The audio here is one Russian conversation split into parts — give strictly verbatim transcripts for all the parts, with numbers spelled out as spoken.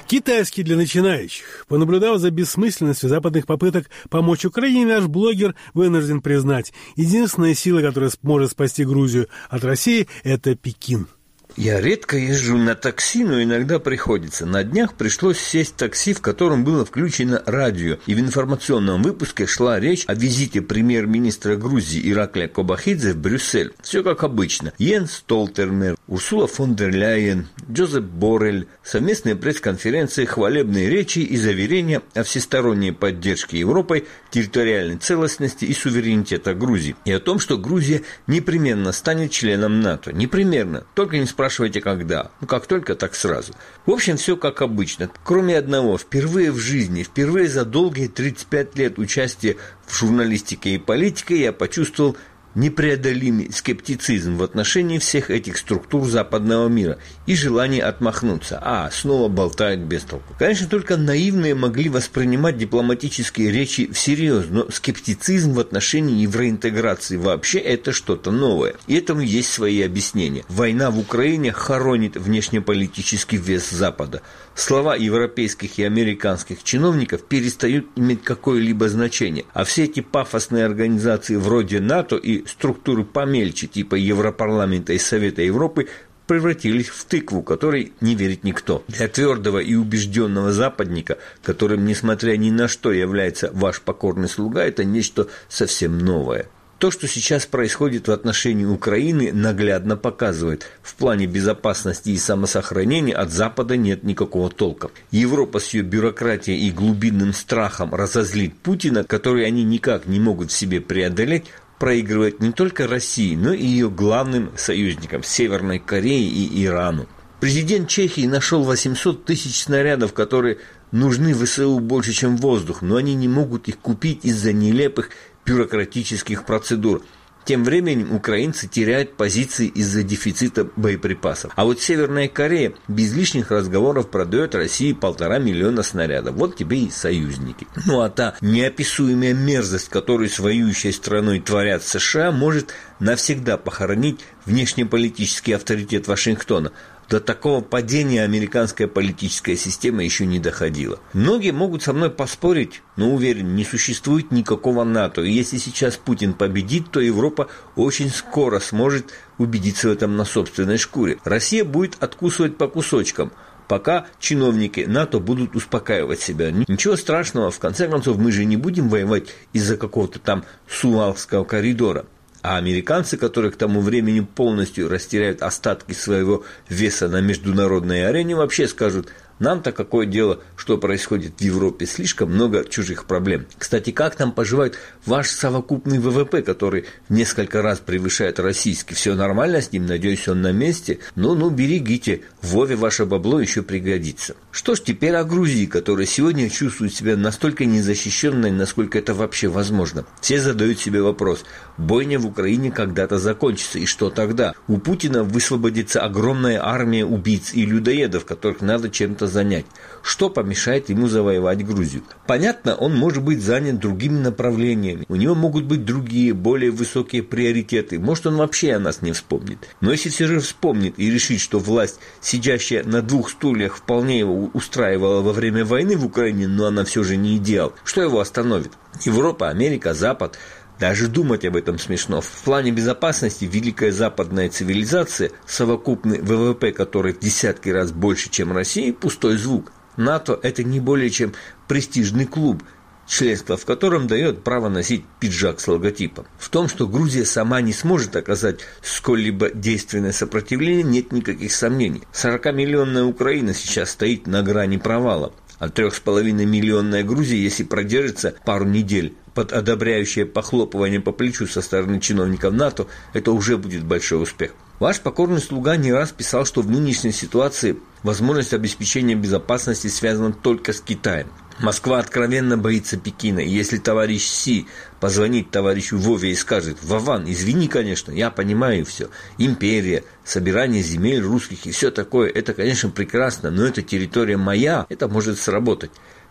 Китайский для начинающих. Понаблюдав за бессмысленностью западных попыток помочь Украине, наш блогер вынужден признать, единственная сила, которая может спасти Грузию от России, это Пекин. Я редко езжу на такси, но иногда приходится. На днях пришлось сесть в такси, в котором было включено радио, и в информационном выпуске шла речь о визите премьер-министра Грузии Ираклия Кобахидзе в Брюссель. Все как обычно. Йенс Столтермер, Урсула фон дер Ляйен, Джозеп Боррель, совместные пресс-конференции, хвалебные речи и заверения о всесторонней поддержке Европой территориальной целостности и суверенитета Грузии. И о том, что Грузия непременно станет членом НАТО. Непременно. Только не спрашивайте. Спрашиваете, когда? Ну, как только, так сразу. В общем, все как обычно. Кроме одного, впервые в жизни, впервые за долгие тридцать пять лет участия в журналистике и политике я почувствовал непреодолимый скептицизм в отношении всех этих структур западного мира и желание отмахнуться. А, снова болтают без толку. Конечно, только наивные могли воспринимать дипломатические речи всерьез, но скептицизм в отношении евроинтеграции вообще это что-то новое. И этому есть свои объяснения. Война в Украине хоронит внешнеполитический вес Запада. Слова европейских и американских чиновников перестают иметь какое-либо значение. А все эти пафосные организации вроде НАТО и структуры помельче, типа Европарламента и Совета Европы, превратились в тыкву, которой не верит никто. Для твердого и убежденного западника, которым, несмотря ни на что, является ваш покорный слуга, это нечто совсем новое. То, что сейчас происходит в отношении Украины, наглядно показывает, в плане безопасности и самосохранения от Запада нет никакого толка. Европа с ее бюрократией и глубинным страхом разозлить Путина, который они никак не могут в себе преодолеть, проигрывает не только России, но и ее главным союзникам – Северной Корее и Ирану. Президент Чехии нашел восемьсот тысяч снарядов, которые нужны ВСУ больше, чем воздух, но они не могут их купить из-за нелепых бюрократических процедур. Тем временем украинцы теряют позиции из-за дефицита боеприпасов. А вот Северная Корея без лишних разговоров продает России полтора миллиона снарядов. Вот тебе и союзники. Ну а та неописуемая мерзость, которую с воюющей страной творят США, может навсегда похоронить внешнеполитический авторитет Вашингтона. До такого падения американская политическая система еще не доходила. Многие могут со мной поспорить, но уверен, не существует никакого НАТО. И если сейчас Путин победит, то Европа очень скоро сможет убедиться в этом на собственной шкуре. Россия будет откусывать по кусочкам, пока чиновники НАТО будут успокаивать себя. Ничего страшного, в конце концов, мы же не будем воевать из-за какого-то там Суалского коридора. А американцы, которые к тому времени полностью растеряют остатки своего веса на международной арене, вообще скажут: нам-то какое дело, что происходит в Европе, слишком много чужих проблем. Кстати, как там поживает ваш совокупный ВВП, который в несколько раз превышает российский? Все нормально с ним? Надеюсь, он на месте? Ну-ну, берегите, Вове ваше бабло еще пригодится. Что ж, теперь о Грузии, которая сегодня чувствует себя настолько незащищенной, насколько это вообще возможно. Все задают себе вопрос: бойня в Украине когда-то закончится, и что тогда? У Путина высвободится огромная армия убийц и людоедов, которых надо чем-то занять. Что помешает ему завоевать Грузию? Понятно, он может быть занят другими направлениями. У него могут быть другие, более высокие приоритеты. Может, он вообще о нас не вспомнит. Но если все же вспомнит и решит, что власть, сидящая на двух стульях, вполне его устраивала во время войны в Украине, но она все же не идеал, что его остановит? Европа, Америка, Запад? Даже думать об этом смешно. В плане безопасности великая западная цивилизация, совокупный ВВП которой в десятки раз больше, чем Россия, пустой звук. НАТО – это не более чем престижный клуб, членство в котором дает право носить пиджак с логотипом. В том, что Грузия сама не сможет оказать сколь-либо действенное сопротивление, нет никаких сомнений. сорокамиллионная Украина сейчас стоит на грани провала. А трех с половиной миллионная Грузия, если продержится пару недель под одобряющее похлопывание по плечу со стороны чиновников НАТО, это уже будет большой успех. Ваш покорный слуга не раз писал, что в нынешней ситуации возможность обеспечения безопасности связана только с Китаем. Москва откровенно боится Пекина, и если товарищ Си позвонит товарищу Вове и скажет: «Вован, извини, конечно, я понимаю все, империя, собирание земель русских и все такое, это, конечно, прекрасно, но эта территория моя, это может сработать».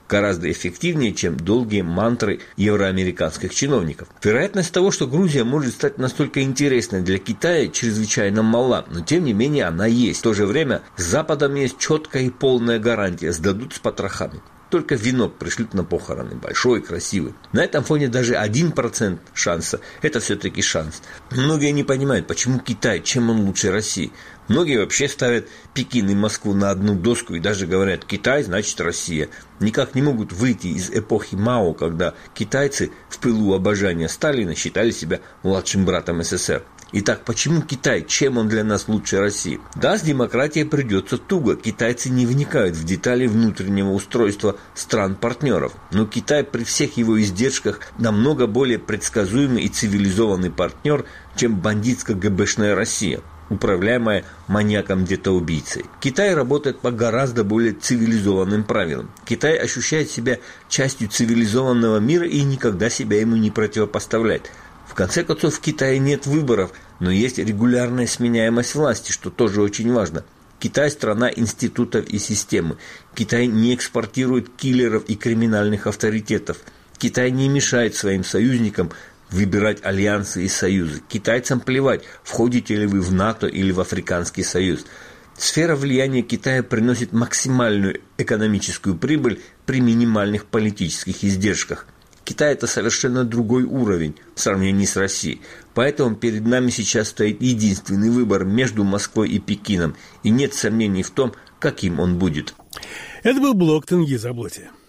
гораздо эффективнее, чем долгие мантры евроамериканских чиновников. Вероятность того, что Грузия может стать настолько интересной для Китая, чрезвычайно мала, но тем не менее она есть. В то же время с Западом есть четкая и полная гарантия: сдадут с потрохами. Только венок пришлют на похороны, большой, красивый. На этом фоне даже один процент шанса – это все-таки шанс. Многие не понимают, почему Китай, чем он лучше России. Многие вообще ставят Пекин и Москву на одну доску и даже говорят: Китай значит Россия. Никак не могут выйти из эпохи Мао, когда китайцы в пылу обожания Сталина считали себя младшим братом СССР. Итак, почему Китай? Чем он для нас лучше России? Да, с демократией придется туго. Китайцы не вникают в детали внутреннего устройства стран-партнеров. Но Китай при всех его издержках намного более предсказуемый и цивилизованный партнер, чем бандитско-ГБшная Россия, управляемая маньяком-детоубийцей. Китай работает по гораздо более цивилизованным правилам. Китай ощущает себя частью цивилизованного мира и никогда себя ему не противопоставляет. В конце концов, в Китае нет выборов, но есть регулярная сменяемость власти, что тоже очень важно. Китай – страна институтов и системы. Китай не экспортирует киллеров и криминальных авторитетов. Китай не мешает своим союзникам выбирать альянсы и союзы. Китайцам плевать, входите ли вы в НАТО или в Африканский союз. Сфера влияния Китая приносит максимальную экономическую прибыль при минимальных политических издержках. Китай – это совершенно другой уровень в сравнении с Россией. Поэтому перед нами сейчас стоит единственный выбор между Москвой и Пекином. И нет сомнений в том, каким он будет. Это был блог Тенгиз Аблоти.